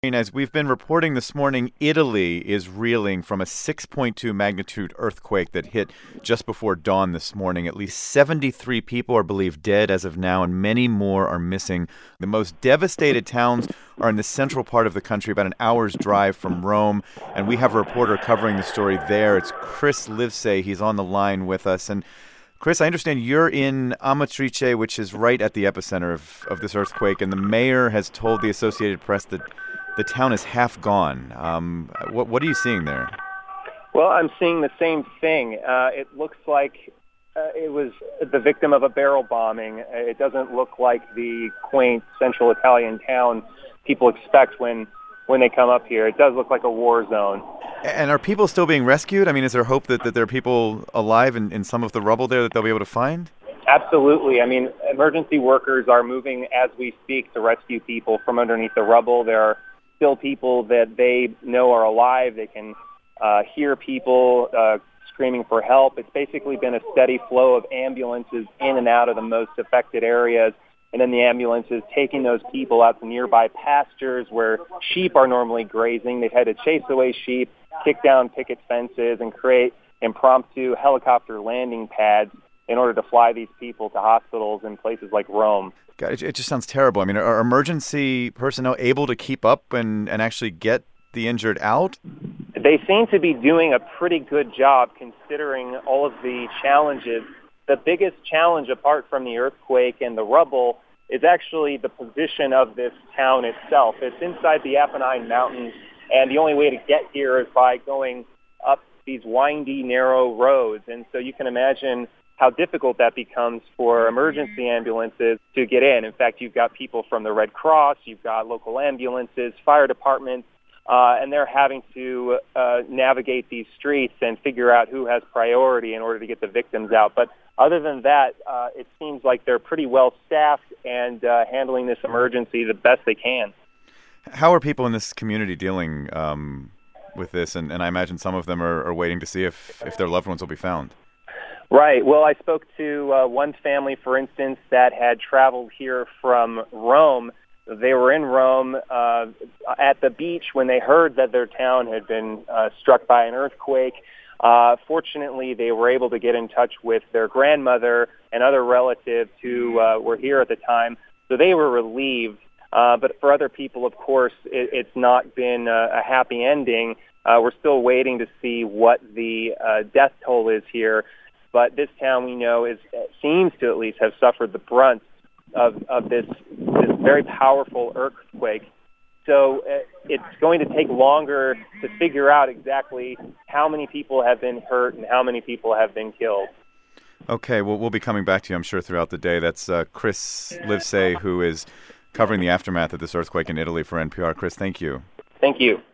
As we've been reporting this morning, Italy is reeling from a 6.2 magnitude earthquake that hit just before dawn this morning. At least 73 people are believed dead as of now, and many more are missing. The most devastated towns are in the central part of the country, about an hour's drive from Rome, and we have a reporter covering the story there. It's Chris Livesay. He's on the line with us. And Chris, I understand you're in Amatrice, which is right at the epicenter of this earthquake, and the mayor has told the Associated Press that the town is half gone. What are you seeing there? Well, I'm seeing the same thing. It looks like it was the victim of a barrel bombing. It doesn't look like the quaint central Italian town people expect when they come up here. It does look like a war zone. And are people still being rescued? I mean, is there hope that there are people alive in some of the rubble there that they'll be able to find? Absolutely. I mean, emergency workers are moving as we speak to rescue people from underneath the rubble. There are still people that they know are alive. They can hear people screaming for help. It's basically been a steady flow of ambulances in and out of the most affected areas, and then the ambulances taking those people out to nearby pastures where sheep are normally grazing. They've had to chase away sheep, kick down picket fences, and create impromptu helicopter landing pads in order to fly these people to hospitals in places like Rome. God, it just sounds terrible. I mean, are emergency personnel able to keep up and actually get the injured out? They seem to be doing a pretty good job considering all of the challenges. The biggest challenge, apart from the earthquake and the rubble, is actually the position of this town itself. It's inside the Apennine Mountains, and the only way to get here is by going up these windy, narrow roads. And so you can imagine how difficult that becomes for emergency ambulances to get in. In fact, you've got people from the Red Cross, you've got local ambulances, fire departments, and they're having to navigate these streets and figure out who has priority in order to get the victims out. But other than that, it seems like they're pretty well staffed and handling this emergency the best they can. How are people in this community dealing with this? And I imagine some of them are waiting to see if their loved ones will be found. Right. Well, I spoke to one family, for instance, that had traveled here from Rome. They were in Rome at the beach when they heard that their town had been struck by an earthquake. Fortunately, they were able to get in touch with their grandmother and other relatives who were here at the time, so they were relieved. But for other people, of course, it's not been a happy ending. We're still waiting to see what the death toll is here. But this town, we know, seems to at least have suffered the brunt of this very powerful earthquake. So it's going to take longer to figure out exactly how many people have been hurt and how many people have been killed. Okay, well, we'll be coming back to you, I'm sure, throughout the day. That's Chris Livesay, who is covering the aftermath of this earthquake in Italy for NPR. Chris, thank you. Thank you.